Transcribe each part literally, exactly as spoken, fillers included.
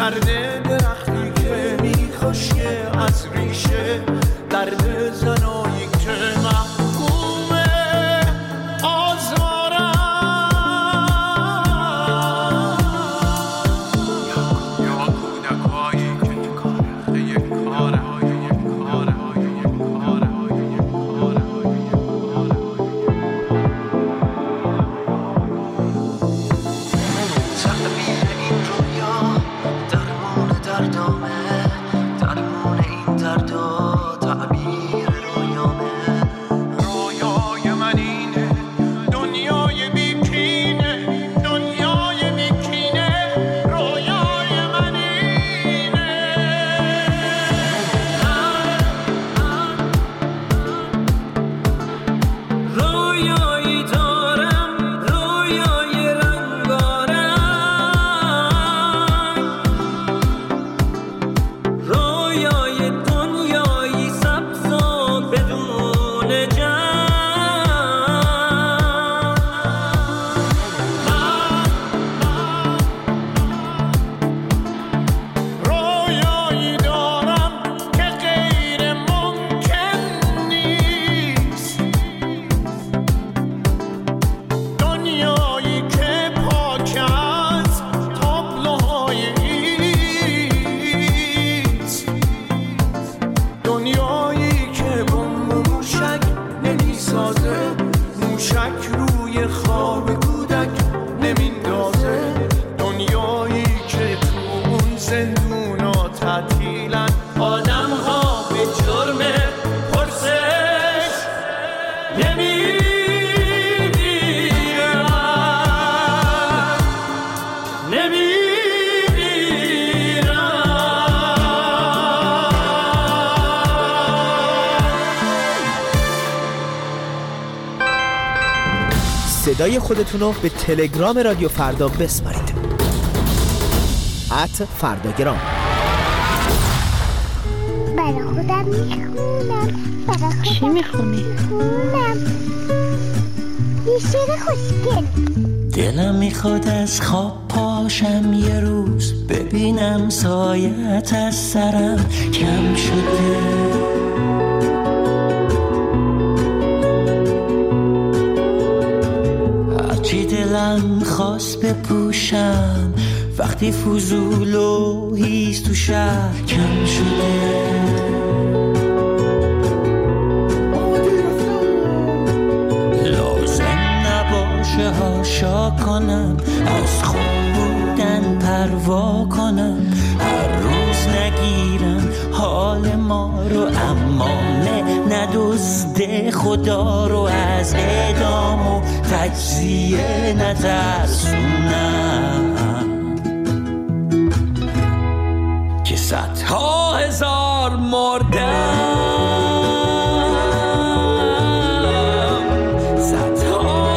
کرده درختی که میخوشه از ریشه درد زنایی که محکومه آزارم. یا کودکایی که تو کاره یک کاره یک کاره یک کاره یک کاره تعبیر این رویا درمان دردامه، درمان این دردا تعبیر رویامه. رویای من اینه دنیای بیکینه، دنیای بیکینه رویای من اینه. رویایی دارم رویای رنگارنگ، رویای دنیایی سبز و بدون جنگ. رویایی دارم که غیر ممکن نیست، دنیایی که پاک از تابلوهای ایست، دنیایی که بمب و موشک نمیسازه، موشک روی خواب کودک نمیندازه، دنیایی که تو اون زندونا تعطیلن آدم ها به جرم پرسش نمیمیرن صدای خودتون رو به تلگرام رادیو فردا بسپارید. ات فرداگرام. برای خودم میخونم، برای خودم چی میخونی؟ میخونم یه شعر خوشگل. دلم میخواد از خواب پاشم یه روز، ببینم سایت از سرم کم شده. هرچی دلم خواست بپوشم، وقتی فضول و هیز تو شهر کم شده. لازم نباشه هاشا کنم، از خوب بودن پروا کنم، هر روز نگیرم حال ما رو، اما نه ندزده خدا رو، از اعدام و تجزیه نترسونم که صدها هزار مردم، صدها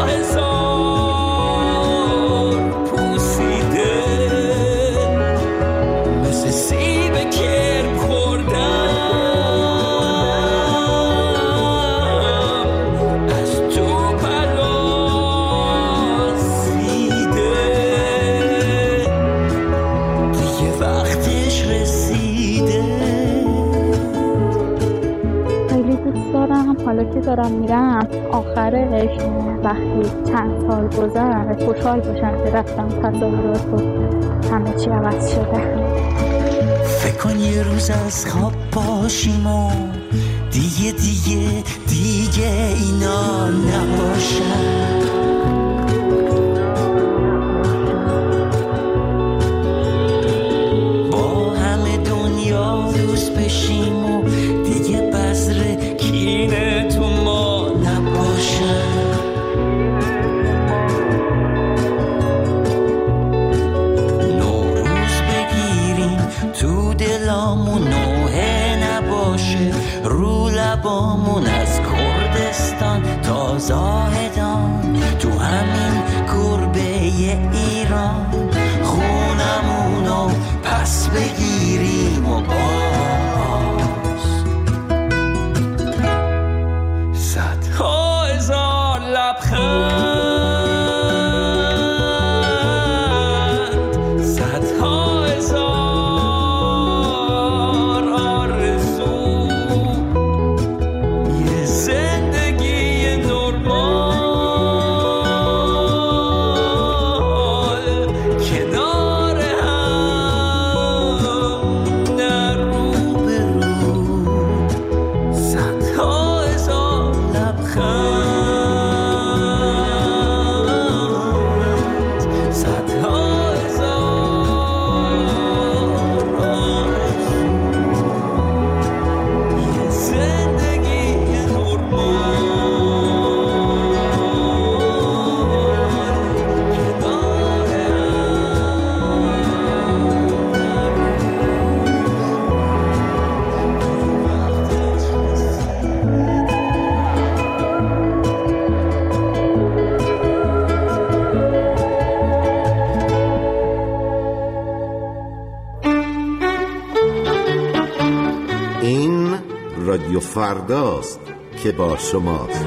هزار پوسیده مثل سیب کرم خوردم، از تو پراسیده دیگه وقتش رسیده. خیلی دوست دارم حالا که دارم میرم آخرش وقتی چند سال گذشت خوشحال باشم که رفتم تصاویرات و همه چی عوض شده. فکر کن یه روز از خواب باشیم و دیگه دیگه دیگه اینا نباشن، با همه دنیا دوست بشیم و دیگه بذر کینه تو ما نباشن. نوروز بگیریم تو دلامون، نوحه نباشه رو لبامون، از کردستان تا زاهدان تو همین گربه ایران، خونمونو پس بگیریم و باز صدها هزار لبخند، صدها هزار رادیو فرداست که با شماست.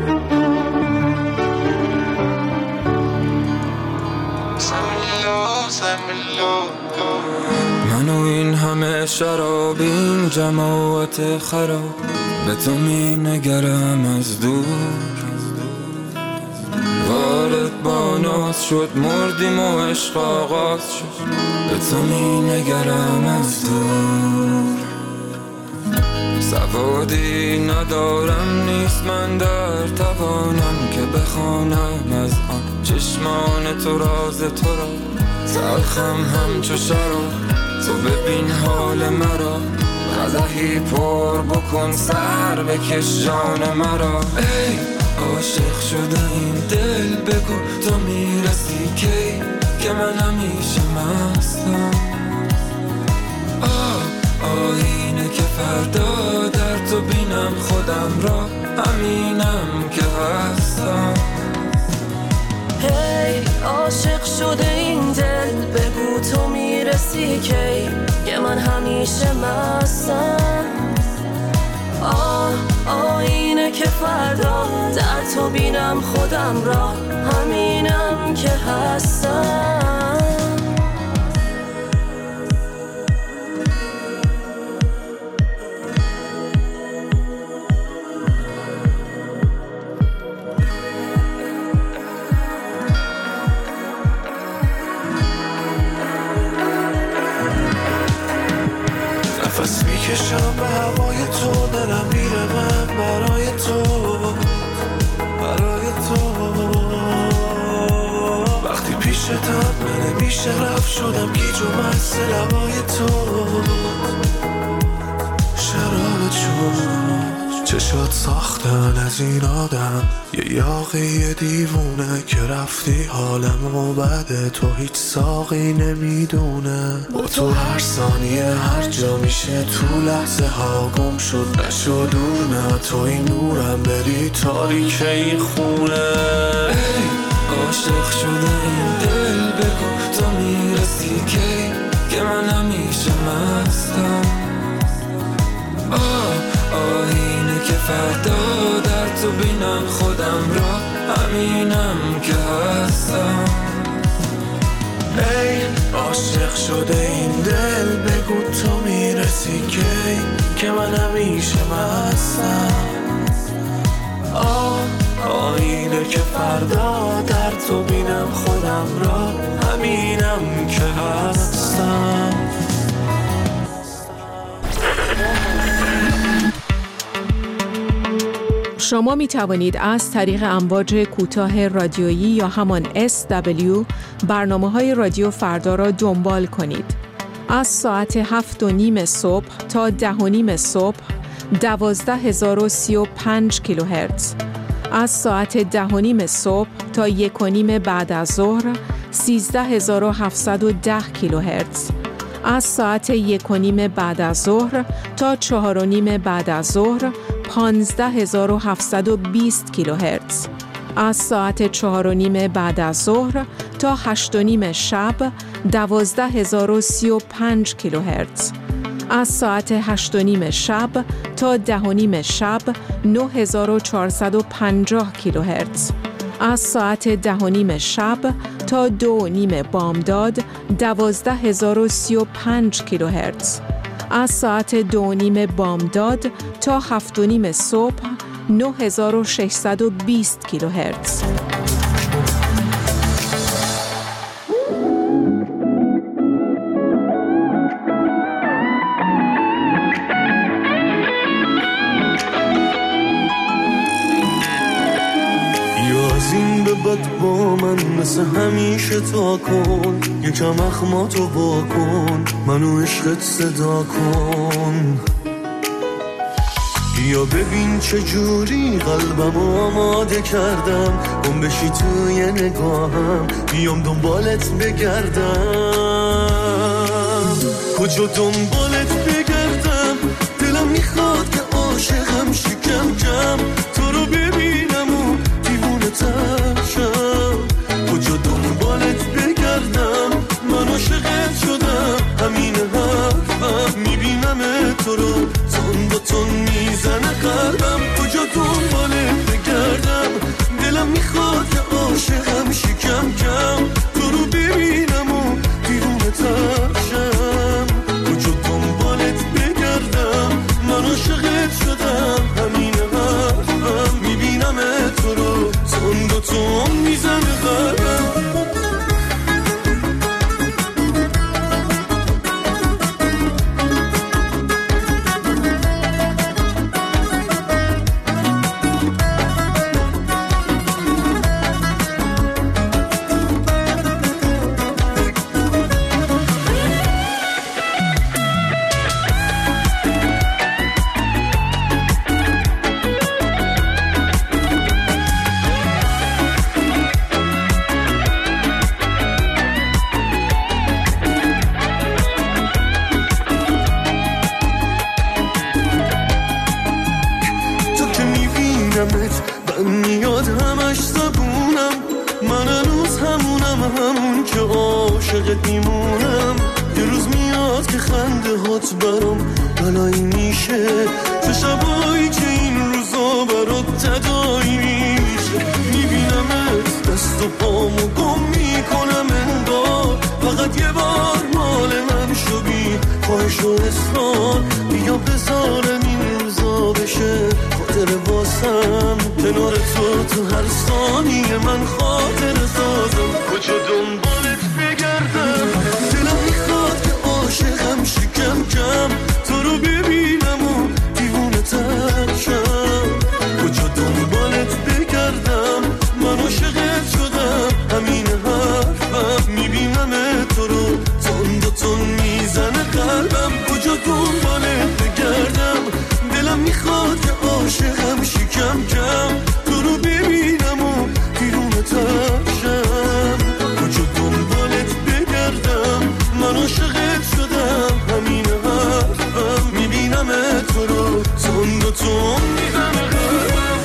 من و این همه شراب، این جماعت خراب، به تو می نگرم از دور. وارد با ناز شد، مردیم و عشق آغاز شد، به تو می نگرم از دور. سوادی ندارم، نیست من در توانم که بخوانم از آن چشمان تو راز تو را. تلخم همچو شراب، تو ببین حال مرا، قدحی پر بکن سر بکش جان مرا. ای عاشق شده این دل، بگو تو میرسی کی که من همیشه مستم. آه آینه که فردا در تو بینم خودم را، همینم که هستم. هی hey, عاشق شده این دل، بگو تو میرسی کی که من همیشه مستم. آه آینه که فردا در تو بینم خودم را، همینم که هستم. نفس میکشم به هوای تو، دلم میره من برای تو، برای تو. وقتی پیشتم من نمیشه رفت، شدم گیج و مست لبای تو. شراب چون چشات ساختن از این آدم، یه یاقی دیوونه که رفتی حالمو بده. تو هیچ ساقی نمیدونه، با تو هر ثانیه هر جا میشه تو لحظه ها گم شد. نشو دور نه تو این نورم، بری تاریک این خونه. ای عاشق شده این دل، بگو تو میرسی کی که من همیشه مستم. آه آینه که فردا در تو بینم خودم را، همینم که هستم. ای عاشق شده این دل، بگو تو میرسی کی که من همیشه مستم. آه آینه که فردا در تو بینم خودم را، همینم که هستم. شما می توانید از طریق امواج کوتاه رادیویی یا همان اس دبلیو برنامه‌های رادیو فردا را دنبال کنید. از ساعت هفت و نیم صبح تا ده و نیم صبح دوازده هزار و سی و پنج کیلوهرتز. از ساعت ده و نیم صبح تا یک و نیم بعد از ظهر سیزده هزار و هفتصد و ده کیلوهرتز. از ساعت یک و نیم بعد از ظهر تا چهار و نیم بعد از ظهر پانزده هزار و هفتصد و بیست کیلوهرتز. از ساعت چهار و نیم بعد از ظهر تا هشت و نیم شب دوازده هزار و سی و پنج کیلوهرتز. از ساعت هشت و نیم شب تا ده و نیم شب نه هزار و چهارصد و پنجاه کیلوهرتز. از ساعت ده و نیم شب تا دو و نیم بامداد دوازده هزار و سی و پنج کیلوهرتز. از ساعت دو و نیم بامداد تا هفت و نیم صبح نه هزار و ششصد و بیست کیلوهرتز. بد با من مثل همیشه تا کن، یکم اخماتو با کن، منو عشقت صدا کن. یا ببین چجوری قلبمو آماده کردم، گم بشی توی نگاهم، بیام دنبالت بگردم. کجا دنبالت بگردم، دلم میخواد که عاشقم شکم کم، تو رو ببینم و دیوونه تر شم. کجا دنبالت بگردم، من عاشقت شدم، همین حرفم، میبینم تو رو تون با تون میزنه برات برام بلایی میشه، چه شبایی که این روزا برات تدایی میشه. میبینمت دست و پامو گم میکنم انگار فقط یه بار مال من شو بی خواهش و اصرار، بیا بذارم این روزا بشه خاطر واسم، کنار تو تو هر ثانیه من خاطر سازم. کجا دنبالت بگردم دلم میخواد که عاشقم شکم کم تو رو ببینم و دیوونه تر شم. کجا دنبالت بگردم من عاشقت شدم، همین حرفم میبینم تو رو تند و تند میزنه قلبم. کجا دنبالت بگردم دلم میخواد که عاشقم شکم کم تو رو ببینم و دیوونه تر شم. کجا دنبالت بگردم من عاشقت شدم، همین حرفم میبینم تو رو تند و تند میزنه قلبم.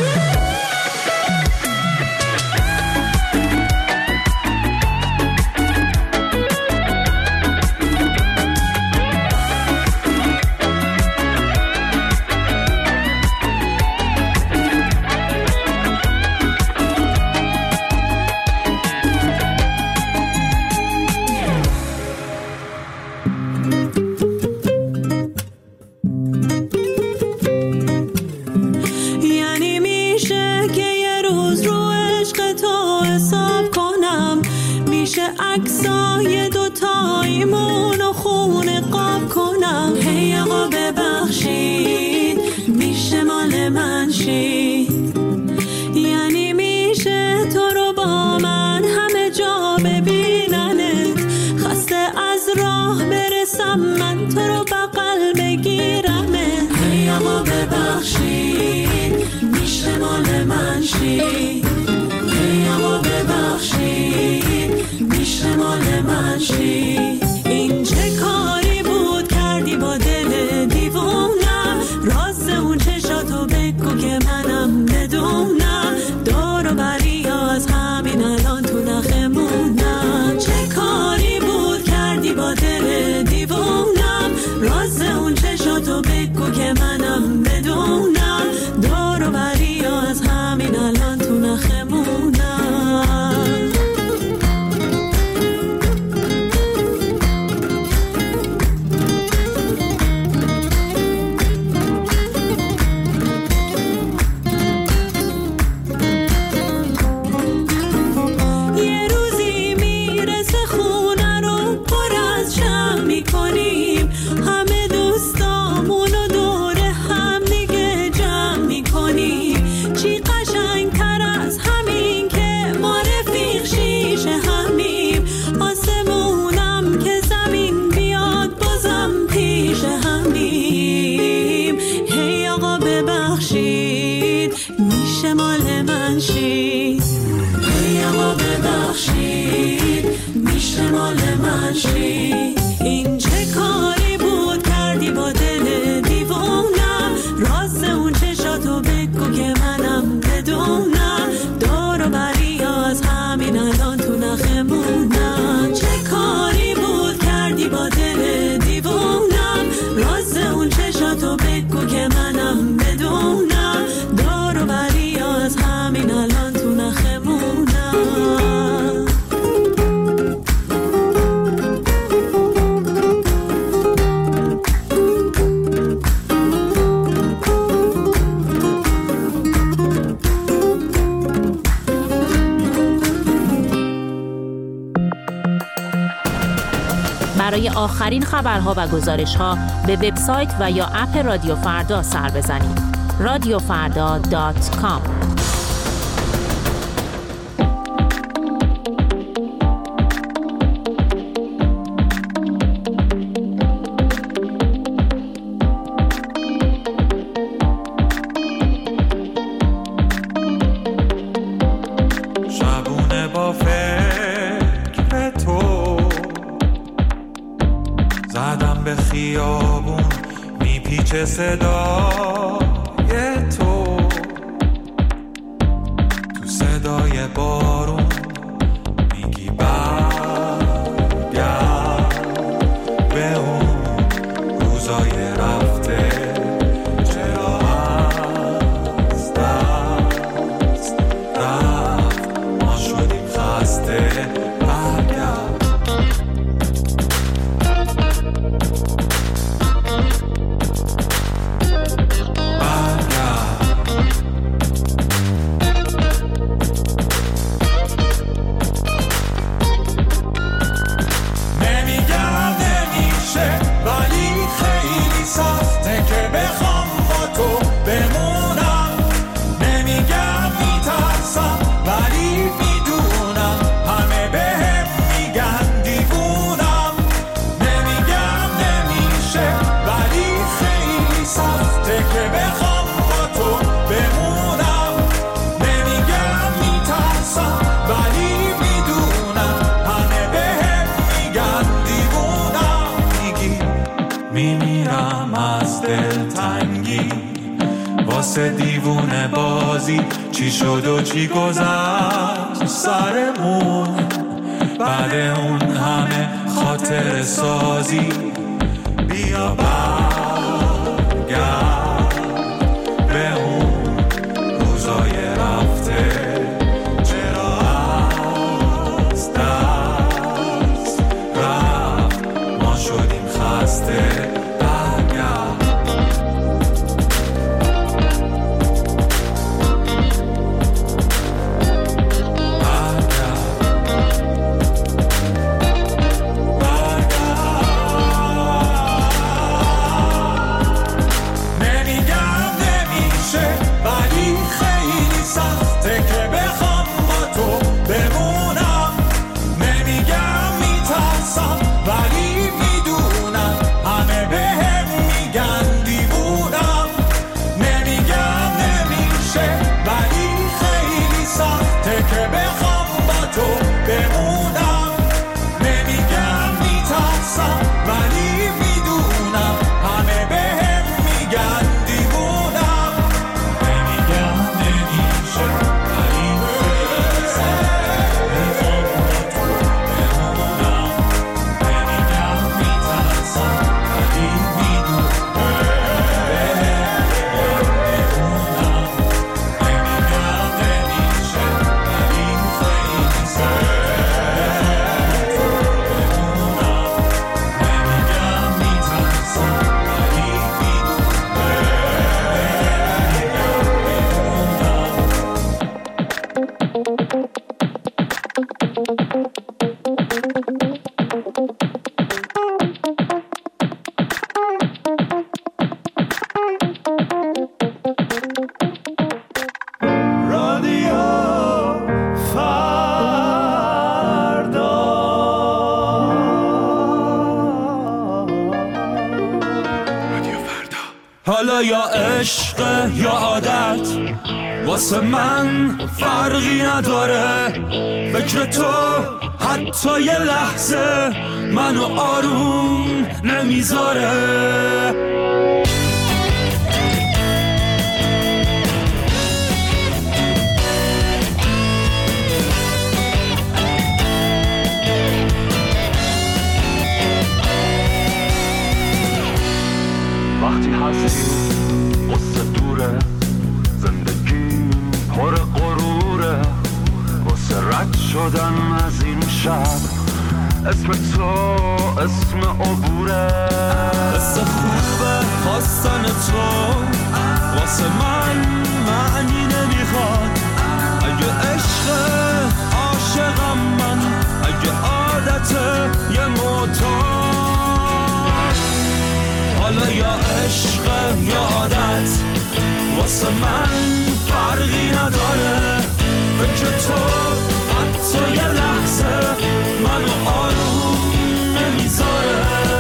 عکسای دوتاییمون و خونه قاب کنم. هی آقا ببخشید میشه مال من شید، یعنی میشه تو رو با من همه جا ببیننت، خسته از راه برسم من تو رو بغل بگیرمه. هی آقا ببخشید میشه مال من شید، هی آقا ببخشید میشه مال من شید. این چه کاری بود کردی با دل دیوونم، راز اون چشاتو بگو که منم بدونم، دور و بری از همین الان تو نخمونم. چه کاری بود کردی با دل دیوونم، راز اون چشاتو بگو که منم بدونم، دور و بری از همین الان تو نخمونم. این چه کاری بود کردی با دل دیوونم، راز اون چشاتو بگو که منم بدونم، دور و بری از همین الان تو نخمونم. چه کاری بود کردی با دل دیوونم، راز اون چشاتو بگو که منم بدونم، دور و بری از همین الان تو نخمونم. برای آخرین خبرها و گزارش‌ها به وبسایت و یا اپ رادیو فردا سر بزنید. رادیو فردا دات کام. شبونه با فکر تو زدم به خیابون میپیچه صدای تو، تو صدای بارون میگی برگرد به اون میمیرم از دلتنگی واسه دیوونه بازی. چی شد و چی گذشت سرمون بعد اون همه خاطر سازی. بیا برگرد به اون روزای رفته. چرا از دست رفت ما شدیم خسته. حالا یا عشق یا عادت واسه من فرقی نداره. فکر تو حتی یه لحظه منو آروم نمیذاره. وقتی هستی واسه دوره زندگی پر غروره. واسه رد شدن از این شب اسم تو اسم عبوره. حس خوبه خواستن تو واسه من معنی نمیخواد. اگه عشق عاشقم من، اگه عادت یه معتاد. حالا یا عشق یا عادت واسه من فرقی نداره. فکر تو حتی یه لحظه منو آروم نمیذاره.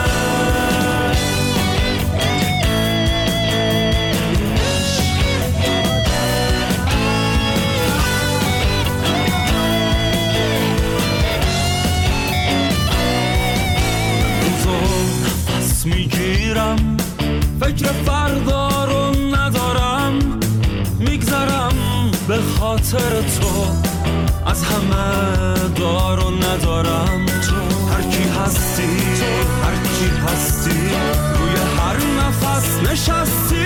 میگیرم فکر فردا رو ندارم. میگذرم به خاطر تو از همه دار و ندارم. تو هر کی هستی، هر کی هستی، روی هر نفس نشستی.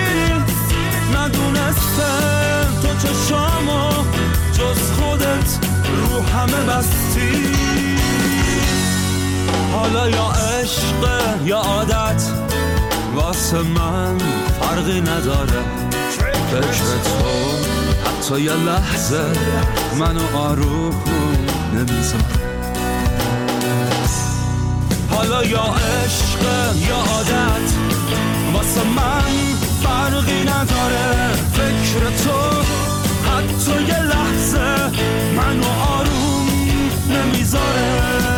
ندونستم تو چشامو جز خودت رو همه بستی. حالا یا عشق یا عادت واسه من فرقی نداره. فکر تو حتی یه لحظه منو آروم نمیذاره. حالا یا عشق یا عادت واسه من فرقی نداره. فکر تو حتی یه لحظه منو آروم نمیذاره.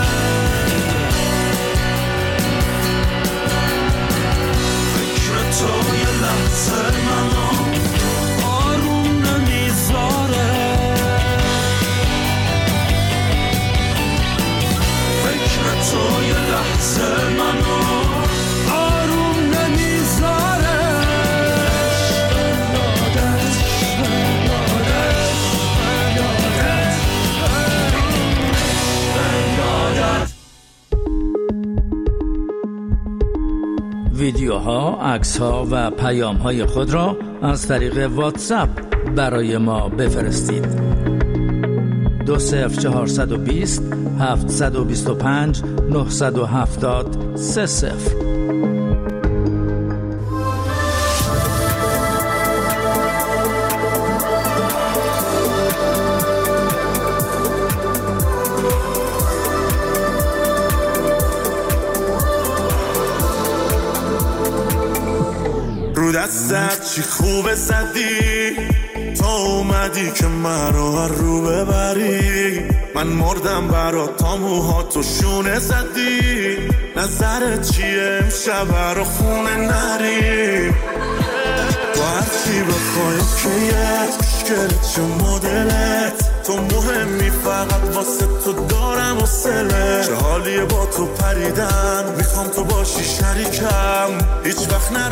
تو یه لحظه منو آروم نمیذاره. فکر تو یه لحظه منو آروم ویدیوها، عکس‌ها و پیام‌های خود را از طریق واتساپ برای ما بفرستید. دو صفر چهارصد و بیست هفتصد و بیست و پنج نهصد و هفتاد سه صفر. رو دستت چی خوبه زدی تا اومدی که من رو رو ببری. من مردم برات تا موهاتو شونه زدی. نظرت چیه امشب رو خونه نری. تو هرچی بخوای اوکیه مشکلت چه مدلت. تو مهمی فقط واسه تو دارم و سله. چه حالیه با تو پریدن میخوام تو باشی شریکم. هیچ وقت نرو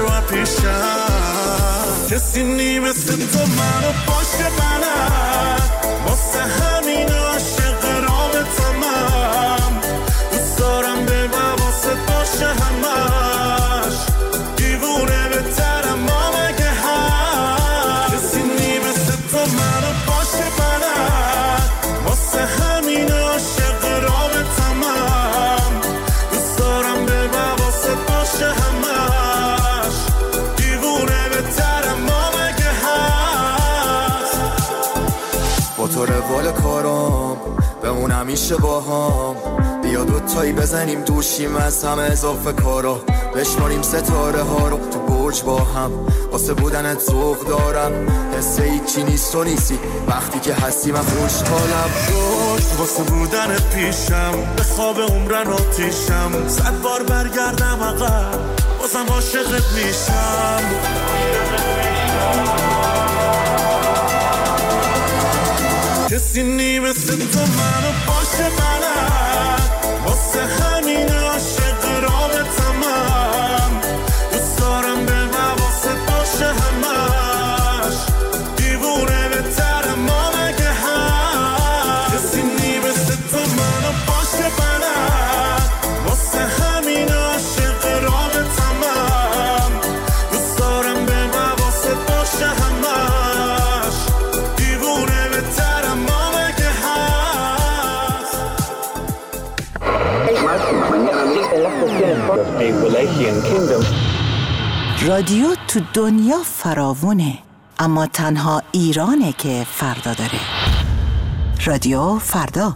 پیشم. کسی نی مثل تو منو باشه بلد. واسه همین عاشق رابطم. دوست دارم به واسه باشه همش. دیوونه بهترم ما مگه هست. کسی نی مثل تو منو باشه بلد. واسه همین عاشق رابطم. دوست دارم به واسه باشه همش. دیوونه بهترم ما مگه هست. با تو روال کارم بمون همیشه با هم. بیا دوتایی بزنیم دوشیم از همه اضافه کارا. بشماریم ستاره ها رو تو برج با هم. واسه بودنت ذوق دارم. حس هیچی نیست و نیستی وقتی که هستی من خوشحالم. روش واسه بودنت پیشم. به خواب عمرن آتیشم. صد بار برگردم عقب بازم عاشقت میشم. کسی نی مثل تو منو باشه بلد. واسه همین عاشق رابطم. دوست دارم به واسه باشه همش. دیوونه بهترم ما مگه هست. کسی نی مثل تو منو باشه بلد. واسه همین عاشق رابطم. دوست دارم به واسه باشه همش. دیوونه بهترم ما مگه هست. رادیو تو دنیا فراوونه، اما تنها ایرانه که فردا داره. رادیو فردا.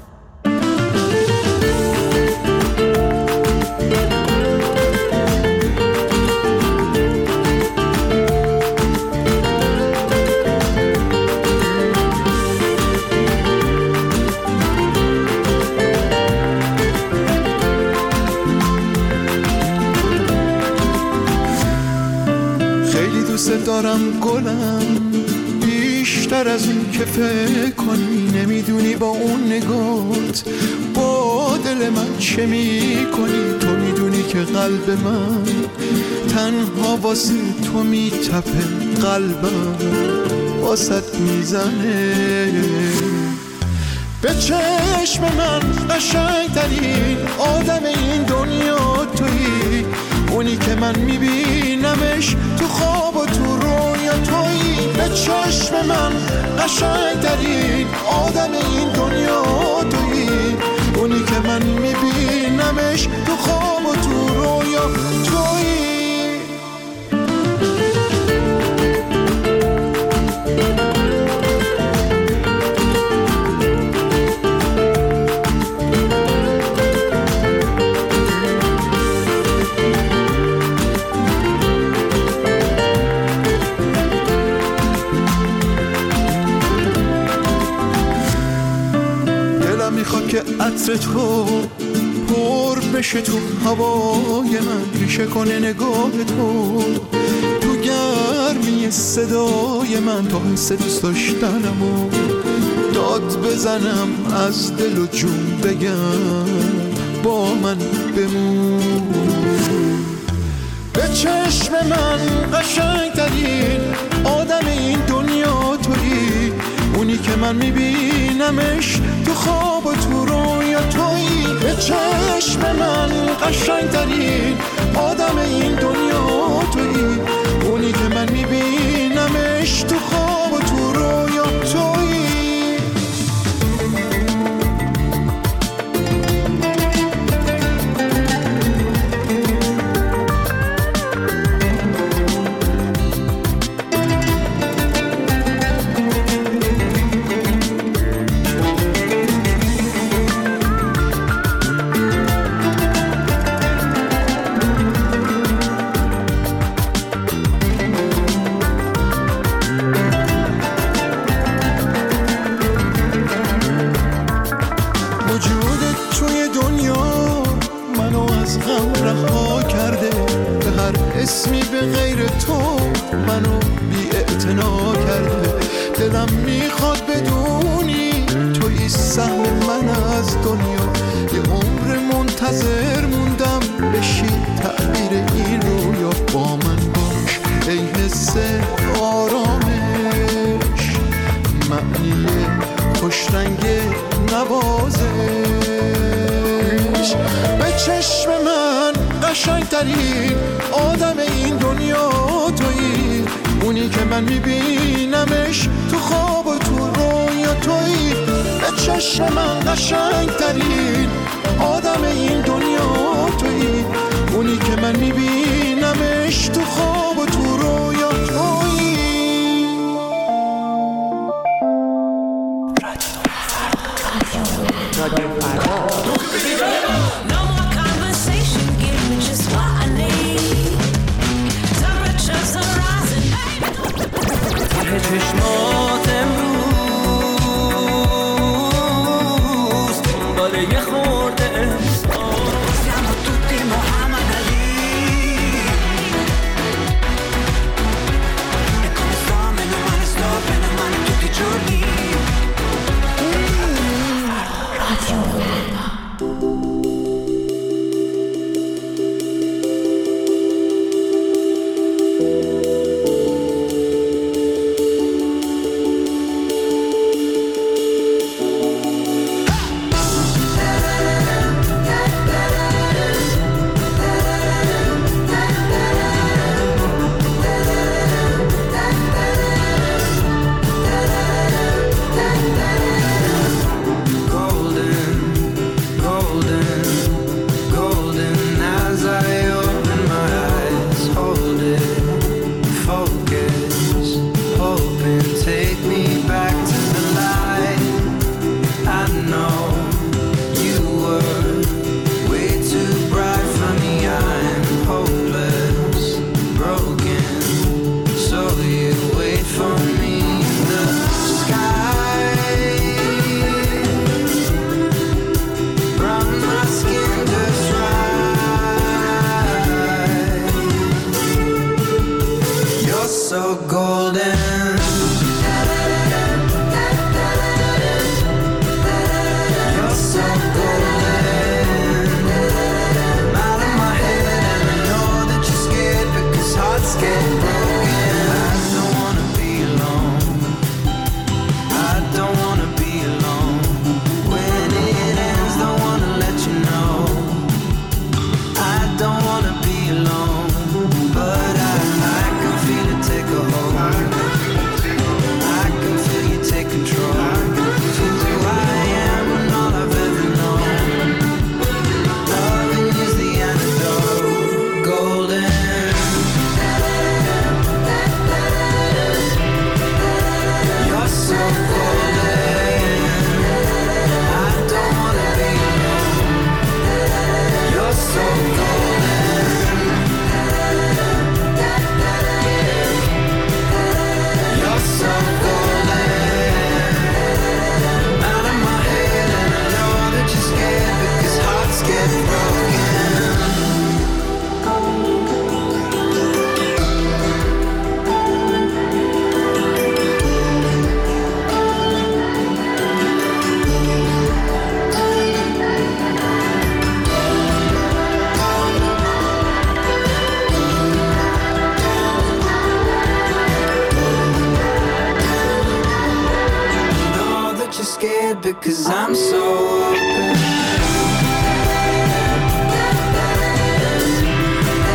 دوست دارم گلم بیشتر از اون که فکر کنی. نمیدونی با اون نگات با دل من چه میکنی. تو میدونی که قلب من تنها واسه تو میتپه. قلبم واسط میزنه. به چشم من قشنگترین آدم این دنیا تویی. اونی که من میبینمش تو خواب و تو رویا تویی. به چشم من قشنگترین آدم این دنیا تویی. اونی که من میبینمش تو خواب و تو رویا تویی. که عطر تو پر بشه تو هوای من. ریشه کنه نگاه تو تو گرمی صدای من. تا حس دوست داشتنم و داد بزنم از دل و جون بگم با من بمون. به چشم من قشنگترین آدم این دنیا تویی. اونی که من میبینمش تو خواب و تو رویا تویی. به چشم من قشنگترین آدم این دنیا تویی، اونی که من میبینمش تو خواب و تو رویا تویی. اسمی به غیر تو منو بی اعتنا کرده. دلم میخواد بدونی توی سهم من از دنیا، یه عمر منتظر موندم بشی تعبیر این رویا. با من باش ای حس آرامش، معنی خوشرنگ نوازش. به چشم من قشنگ ترین آدم این دنیا تویی، اونی که من میبینمش تو خواب و تو رویا تویی. به چشم من قشنگ ترین آدم این دنیا تویی، اونی که من میبینمش تو خواب و تو رویا تویی. رادیو فردا. چشمات امروز دنبال یه خورده احساس. Siamo tutti Muhammad Ali. E come sto, meno male sto, bene o male tutti i giorni. Radio Because I'm so open.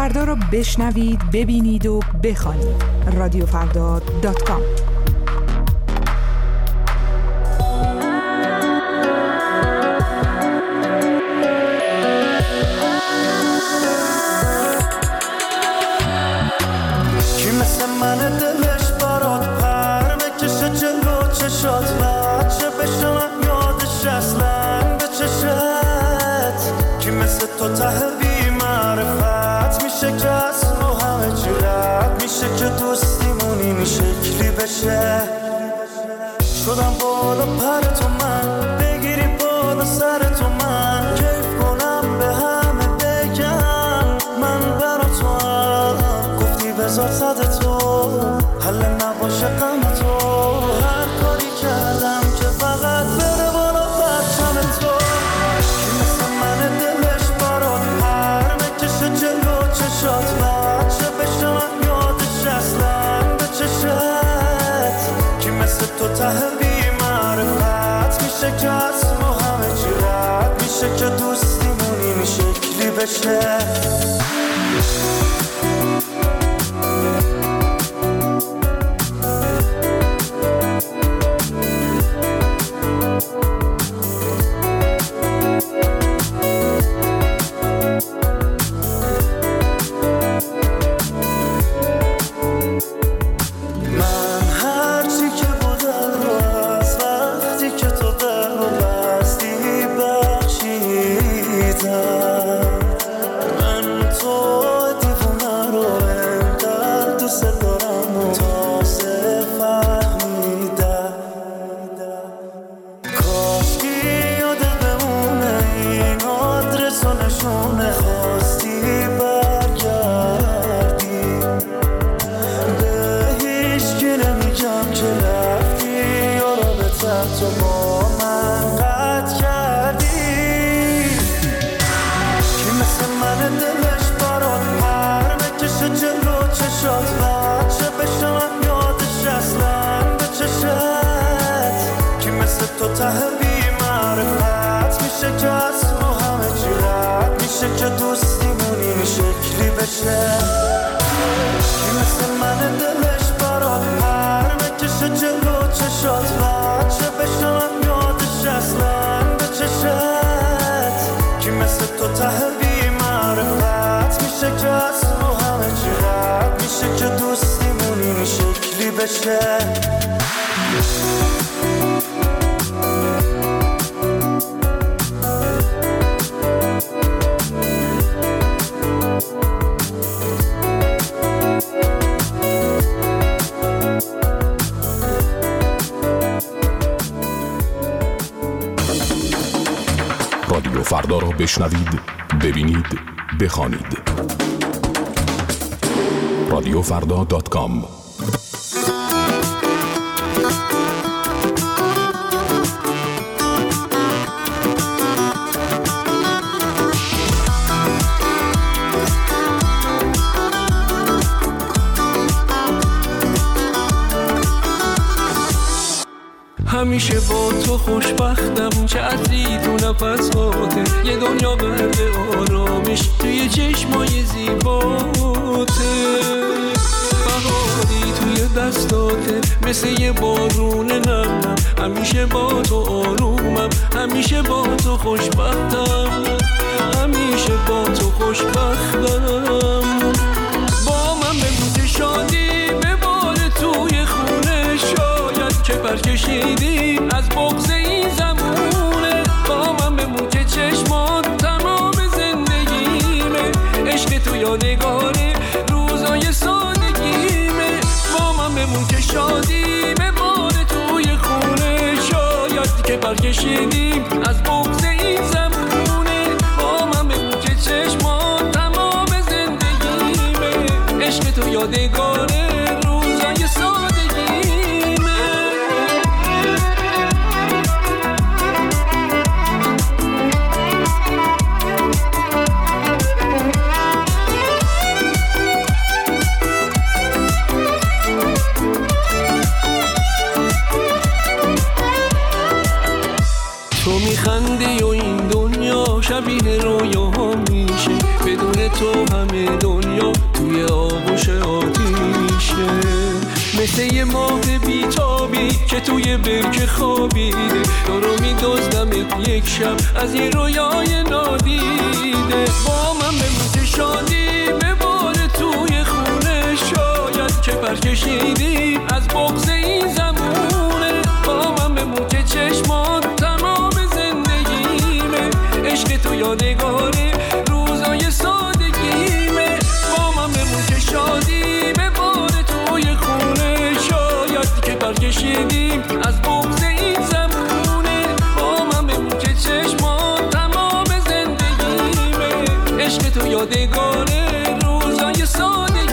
فردا رو بشنوید، ببینید و بخوانید. رادیو فردا دات کام. شدم بالا پر تو من، بگیری بالا سر تو من، کیف کنم به همه بگم من برا تو هم. گفتی بذار صد تو حل نباشه غم تو، هر کاری کردم که فقط بره بالا پرچم تو. کی مثل من دلش برات پر بکشه جلو چشات، بچه بشم یادش اصلا به چشت. کی مثل تو ته که از ما همه چی رد میشه، که دوستیمون این شکلی بشه. رادیو فردا را بشنوید، ببینید، بخوانید. رادیو فردا دات کام. همیشه با تو خوشبختم، چه عطری تو نفساته، یه دنیا برد آرامش توی چشمای زیباته، بهاری توی دستاته مثل یه بارون نمم، همیشه با تو آرومم، همیشه با تو خوشبختم، همیشه با تو خوشبختم. با من بگو شادی بباره توی خونه، شاید که برکشیدی از بغض این زمونه. با من بمون که چشمات تمام زندگیمه، عشق تو یادگاره روزای سادگیمه. با من بمون که شادی بباره توی خونه، شاید که برکشیدی از بغض این زمونه. با من بمون که چشمات تمام زندگیمه، عشق تو یادگاره روزای سادگیمه. تو میخندی و این دنیا شبیه رویاها میشه، بدون تو همه دنیا توی آغوش آتیشه. مثل یه ماه بیتابی که توی برکه خوابیده، تو رو میدزدم یک شب از یه رویای نادیده. با من به موت شادی بباره توی خونه، شاید که پرکشیدی از بغض این زمونه. با من به موت چشمات تمام زندگیمه، عشق تو یادگاره روزای سادگیمه. با من به موت شادی بباره توی خونه، شاید که پرکشیدیم از بغض این زمونه. با من به موت چشمات تمام زندگیمه، عشق تو یادگاره روزای سادگیمه.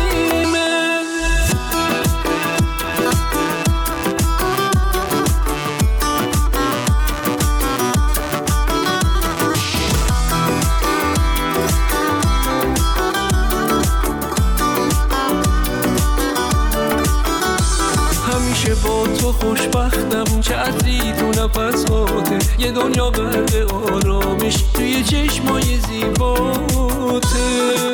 همیشه با تو خوشبختم، چه عطری تو نفساته، یه دنیا غرق آرامش توی چشمای زیباته.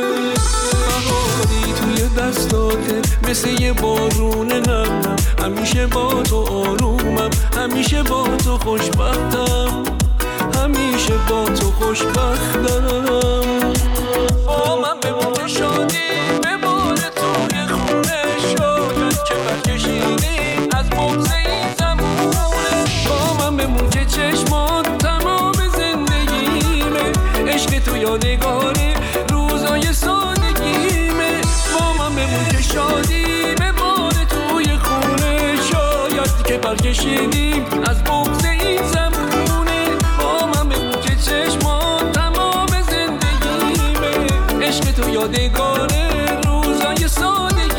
بهاری توی دستاته مثل یه بارون نمم، همیشه با تو آرومم، همیشه با تو خوشبختم، همیشه با تو خوشبختم. با من به موت شادی بباره توی خونه، شاید که برکشیدی از بغض این زمونه. با من به موت چشمات تمام زندگیمه، عشق تو یادگاره روزای سادگیمه. با من به موت شادی بباره توی خونه، شاید که برکشیدیم از بغض این زمونه. با من به موت چشمات تمام زندگیمه، عشق تو یادگاره روزای سادگیمه.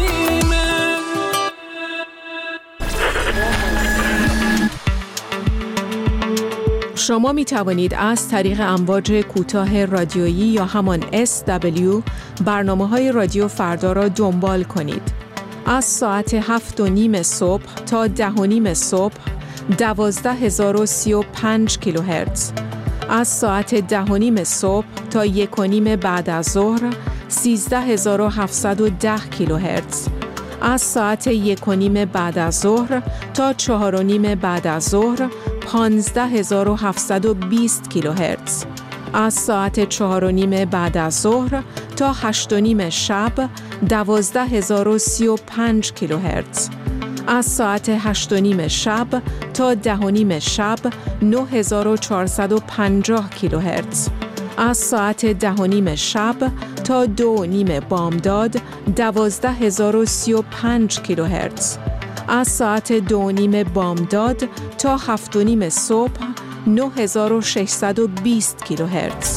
شما می توانید از طریق امواج کوتاه رادیویی یا همان اس دبلیو برنامه های رادیو فردا را دنبال کنید. از ساعت هفت و نیم صبح تا ده و نیم صبح دوازده هزار و سی و پنج کیلوهرتز، از ساعت ده و نیم صبح تا یک و نیم بعد از ظهر سیزده هزار و هفتصد و ده کیلوهرتز، از ساعت یک و نیم بعد از ظهر تا چهار و نیم بعد از ظهر پانزده هزار و هفتصد و بیست کیلوهرتز، از ساعت چهار و نیم بعد از ظهر تا هشت و نیم شب دوازده هزار و سی و پنج کیلوهرتز، از ساعت هشت و نیم شب تا ده و نیم شب نه هزار و چهارصد و پنجاه کیلوهرتز، از ساعت ده و نیم شب تا دو و نیم بامداد دوازده هزار و سی و پنج کیلوهرتز، از ساعت دو و نیم بامداد تا هفت و نیم صبح نه هزار و ششصد و بیست کیلوهرتز.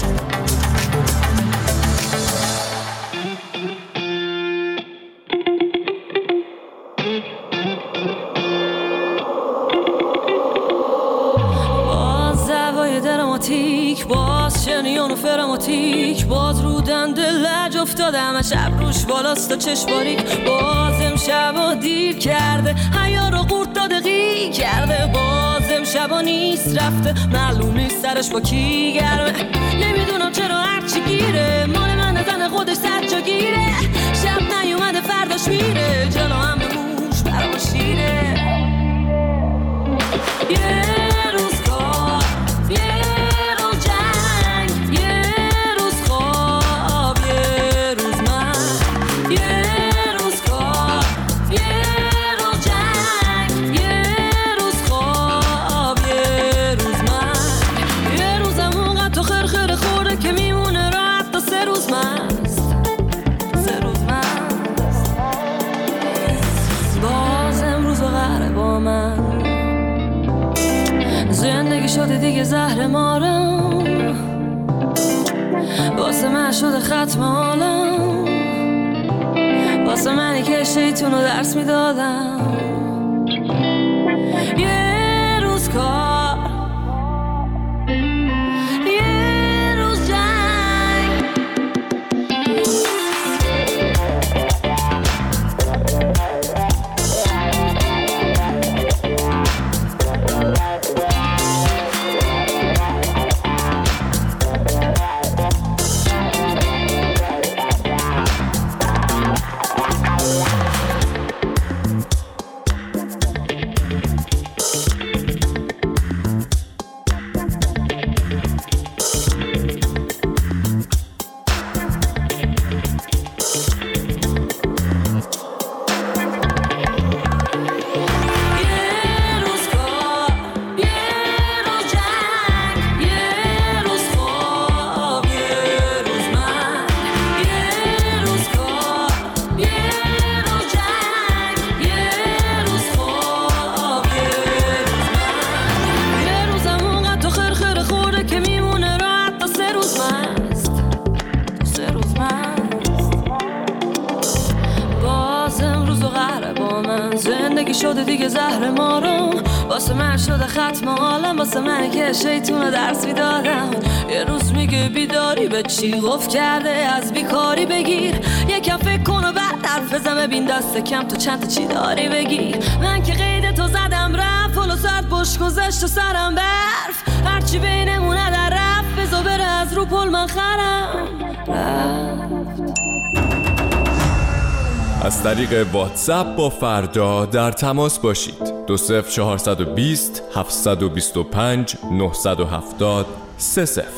باز دوای دراماتیک، باز شنیون و فراماتیک، باز رو دنده لج افتادم، شب روش بالاست و چشم باریک. باز امشب و دیر کرده، حیا رو قورت داده قی کرده. باز امشب و نیست رفته، معلوم نیست سرش با کی گرمه. نمیدونم چرا هرچی گیره، مال من زن خودش سر جا گیره. شب نیومده فرداش میره، جلو هم به موش برام شیره. یه روز کار، یه روز جنگ، یه روز خواب، یه روز من. یه روز کار، یه روز جنگ، یه روز خواب، یه روز من. یه روزم اونقدر تو خرخر خورده که میمونه راحت تا سه روز مست، سه روز مست. باز امروز و قهره با من، زندگی شده دیگه زهر مارم، واسه من شده ختم حالم، واسه منی که شیطونو درس میدادم. یه روز کار، یه روز جنگ. شده دیگه زهر مارم، واسه من شده ختم عالم، واسه من که شیطون درس میدادم. یه روز میگه بیداری به چی گفت کرده، از بیکاری بگیر یکم فکر کن و بعد حرف بزن، ببین دست کم تو چند تا چی داری بگیر. من که قید تو زدم رفت، فلو ساعت بش گذشت و سرم برف، هرچی بینمونه در رفت، بزو بره از رو پل من خرم رفت. از طریق واتساپ با فردا در تماس باشید. دو صفر چهارصد و بیست هفتصد و بیست و پنج نهصد و هفتاد سه صفر.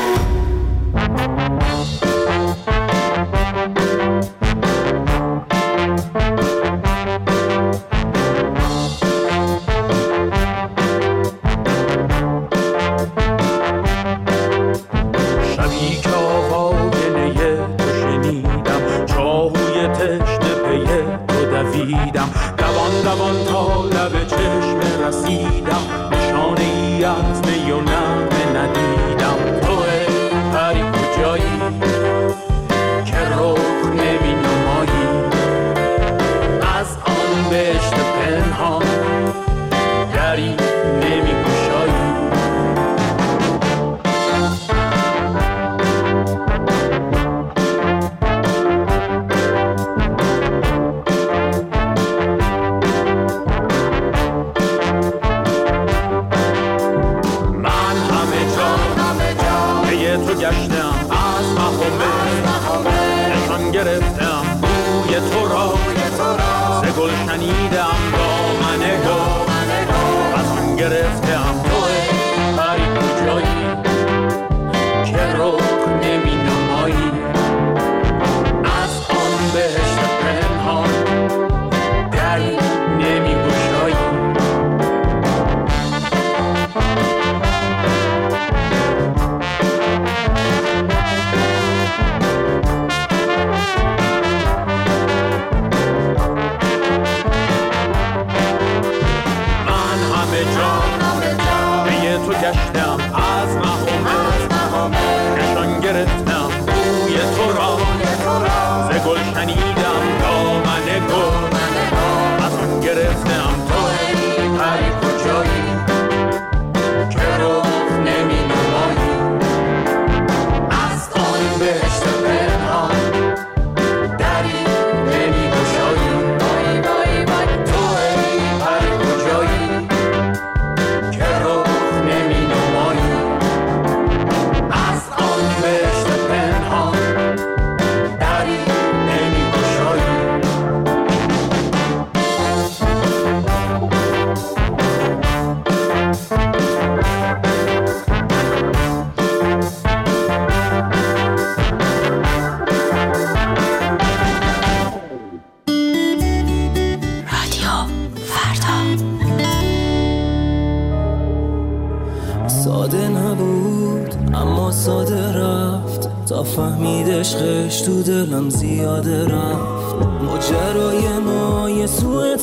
فهمید عشقش تو دلم زیاده رفت، ماجرای ما یه سوء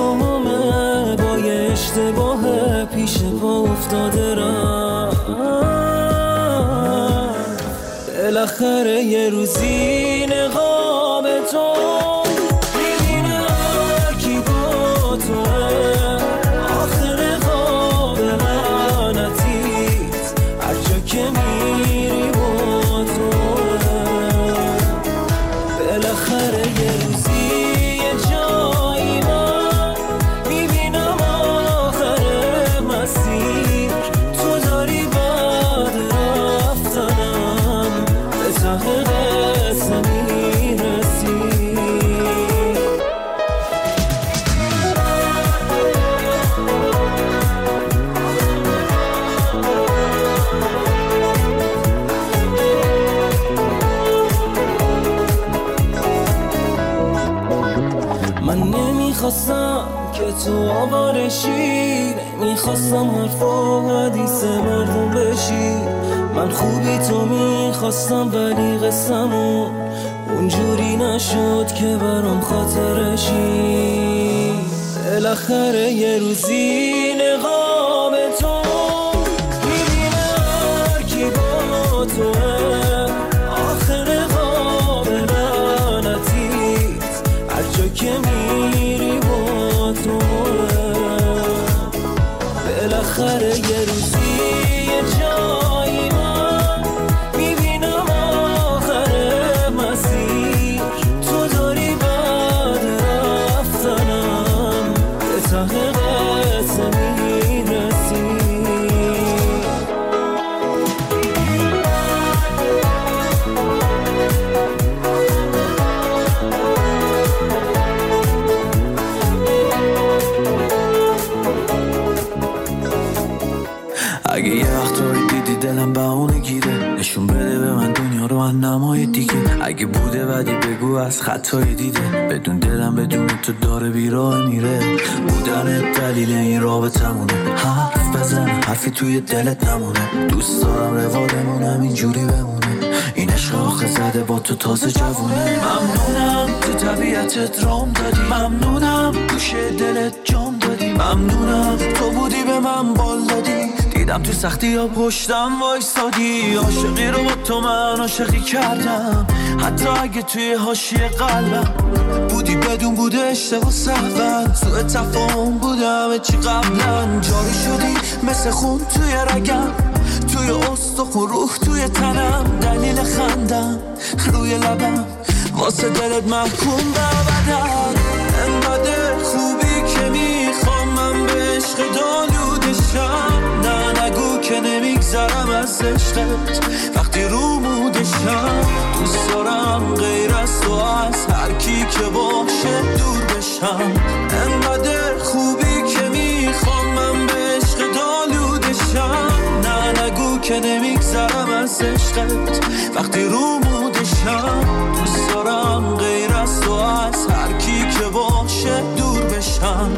تفاهمه، با یه اشتباه پیش پا افتاده رفت. بالاخره یه روزی نقاب تو میبینه کی با توه، آخر خواب لعنتیت هر جا که میری با توه. بالاخره یه روزی یه جایی من میبینم آخر مسیر تو داری بعد رفتنم به ته قصه میرسی. من نمیخواستم که تو آوارشی، نمیخواستم حرف و حدیث مردم بشی، من خوبی تو میخواستم ولی قصمون اونجوری نشد که برام خاطرشی. بالاخره یه روزی نقاب تو میبینه هر کی با توه، آخر خواب لعنتیت هر جا که میری با توه. بالاخره یه روزی یه جایی من میبینم آخر مسیر تو داری بعد رفتنم به ته قصه میرسی. اگه یه وقتایی دیدی دلم بهونه گیره نشون بده به من دنیا رو نمای دیگه. اگه بوده بدی بگو از خطای دیده بدون دلم بدون تو داره بیراه میره. بودن دلیل این رابطمونه حرف بزن حرفی توی دلت نمونه. دوست دارم روادمونم اینجوری بمونه این عشق آخه زده با تو تازه جوونه. ممنونم تو طبیعتت رام دادی ممنونم گوشه دلت جام دادی ممنونم تو بودی به من بال دادی دیدم تو سختی ها پشتم وایسادی. عاشقی رو با تو من عاشقی کردم حتی اگه توی حاشیه قلبم بودی بدون بوده اشتباه سهون سوء تفاهم بودم چی قبلا. جاری شدی مثل خون توی رگم توی استخون روح توی تنم دلیل خندم روی لبم واسه دلت محکوم به ابدم. انقدر خوبی که میخوام من به عشق دالودشم نه نگو که نمیگذرم از عشقت وقتی رو مودشم. دوست دارم غیر از تو از هر کی که باشه دور بشم. انقدر خوبی که میخوام من به عشق دالودشم نه نگو که نمیگذرم از عشقت وقتی رو مودشم. دوست دارم غیر از تو از هر کی که باشه دور بشم.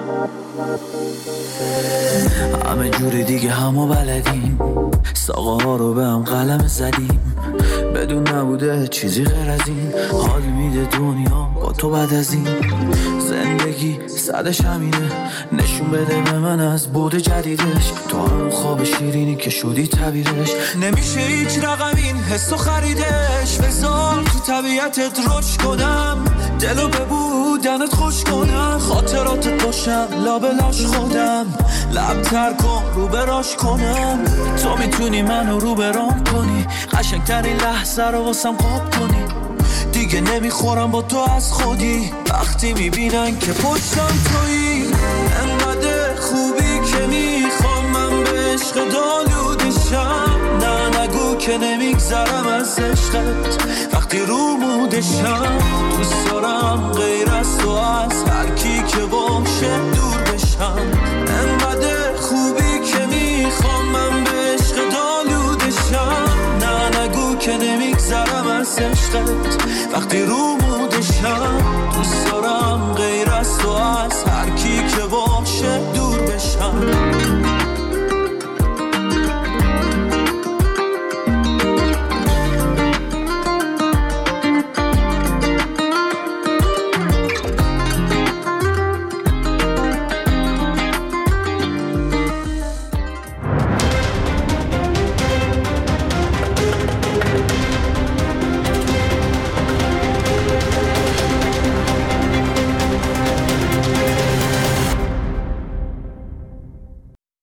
همه جوری دیگه همو بلدیم ساقه ها رو به هم قلم زدیم بدون نبوده چیزی غیر از این. حال میده دنیا با تو بعد از این زندگی صدش همینه نشون بده به من از بود جدیدش. تو هم خواب شیرینی که شدی تعبیرش نمیشه هیچ رقم این حسو خریدش. بذار تو طبیعتت رشد کنم دلو به بودنت خوش کنم خاطراتت باشم لابلاش خودم لب تر کن رو براش کنم. تو میتونی منو رو برام کنی قشنگترین لحظه رو واسم قاب کنی. دیگه نمیخورم با تو از خودی وقتی میبینن که پشتم تویی. انقدر خوبی که میخوام من به عشق دالودشم نه نگو که نمیگذرم از عشقت وقتی رو مودشم. دوست دارم غیر از تو از هر کی که باشه دور بشم. انقدر خوبی که میخوام من به عشق دالودشم نه نگو که نمیگذرم از عشقت وقتی رو مودشم. دوست دارم غیر از تو از هر کی که باشه دور بشم.